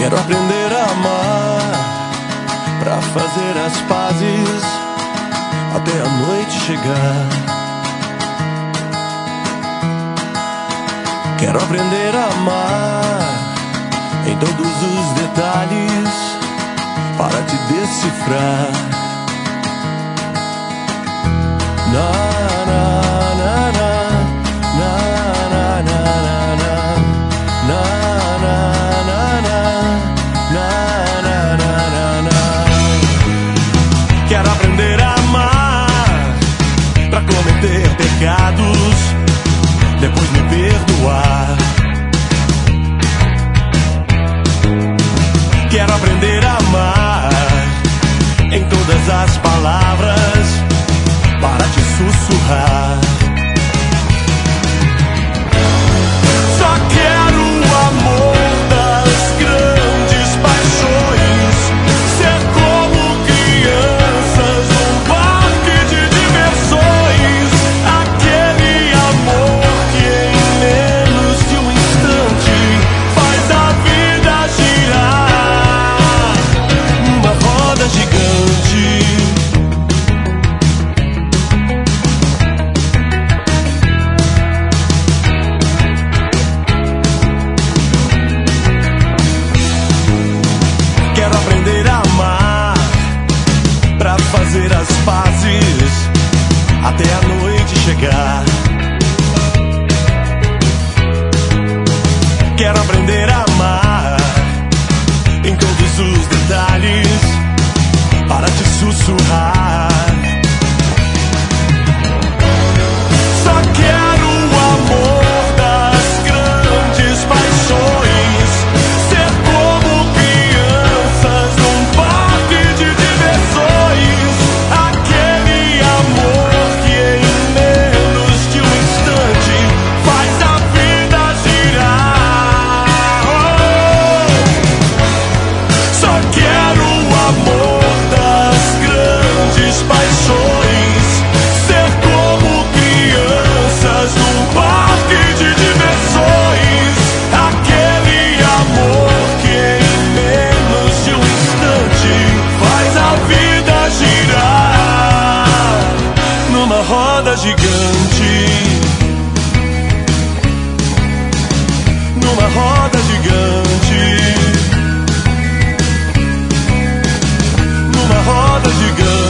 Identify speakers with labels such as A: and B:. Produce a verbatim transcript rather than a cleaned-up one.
A: Quero aprender a amar, pra fazer as pazes até a noite chegar. Quero aprender a amar em todos os detalhes para te decifrar. Na, na, na, na, na, na, na, na, na, na, na, na, na. Quero aprender a amar pra cometer pecados, depois me perdoar. Quero aprender a amar em todas as palavras para te sussurrar. Só quero o amor das grandes paixões, ser como crianças num parque de diversões. Aquele amor que em menos de um instante faz a vida girar numa roda gigante. Quero aprender a amar pra fazer as pazes até a noite chegar. Quero aprender a amar em todos os detalhes para te sussurrar. Só quero o amor das grandes paixões, ser como crianças num parque de diversões. Aquele amor que em menos de um instante faz a vida girar. Só quero o amor das grandes paixões, ser como crianças num parque de diversões. Aquele amor que em menos de um instante faz a vida girar numa roda gigante. Numa roda gigante. Numa roda gigante.